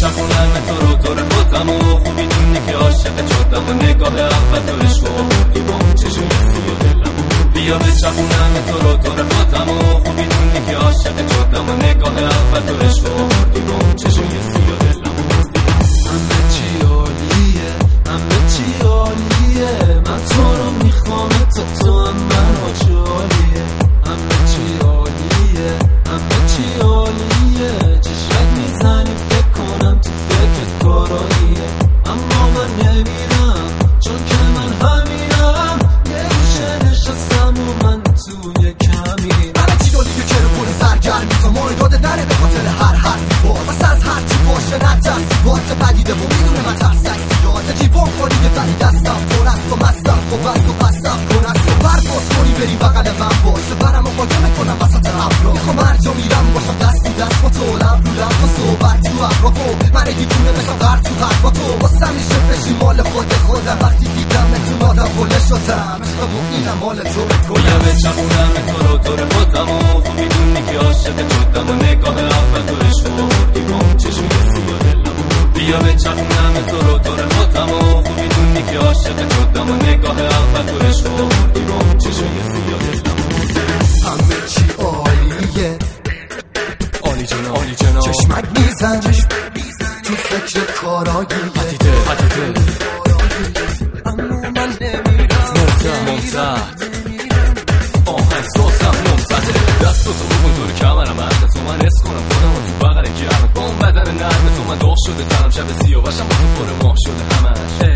بچخونم تو رو تو رفاتم و خوب میدونی که عاشق شدم و نگاه اول تو عشق و آوردی با اون چشم سیاه دلم بیا بچخونم تو رو تو رفاتم و خوب میدونی که عاشق شدم و نگاه اول تو عشق و آوردی با اون چشم سیاه دلم همه چی عالیه همه چی عالیه من تو رو میخوام تو هم من عالیه همه چی عالیه همه چی عالیه چشمک میزنی فکر کنم تو فکرت کاراییه اما من نمیرم چون که من همینم یه روشه نشستم و من توی کمی همه چی عالیه که رو کنه سرگرمی تو ماه داده نره به خاطر هر حرفی باز بس از هر چی باشه نترسی باید پدیده و میدونه من ترسک زیاده جیبون کنی بزنی دستم پر است و مستم خب است و بستم کن است و برباز کنی بری بغل من باشه برم و خاکه میکنم وسط ابرا میخوام هر جا میرم باشم دستی دست با تو لب رو لب تو صحبت تو احراف و من دیوونه بشم غرق تو حرفا تو واسه میشه بشی مال خودم وقتی دیدم تو آدم بله شدم عشق و اینم مال تو بیا بچخونم تو رو تو رفاتم و خوب میدونی که عاشق شدم و نگاه اول تو عشق و آوردی با اون چشم سیاه دلم بیا بچخونم تو رو تو رفاتم و خوب میدونی که عاشق شدم و نگاه اول تو عشق و آوردی با اون چشم سیاه دلم همه چی عالیه عالی جناب عالی جناب چشمک میزن تو فکر کاراییه حدیده اما من نمیرم ممتد آهنگ سازم ممتده دست تو بکن دور کمرم عرض تو من حس کنم خودم تو بغل گرم با اون بدن نرم تو من داغ شده تنم شب سیاه باشم با تو پر ماه شده همش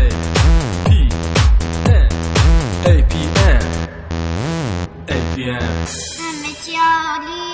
APM همه چی عالی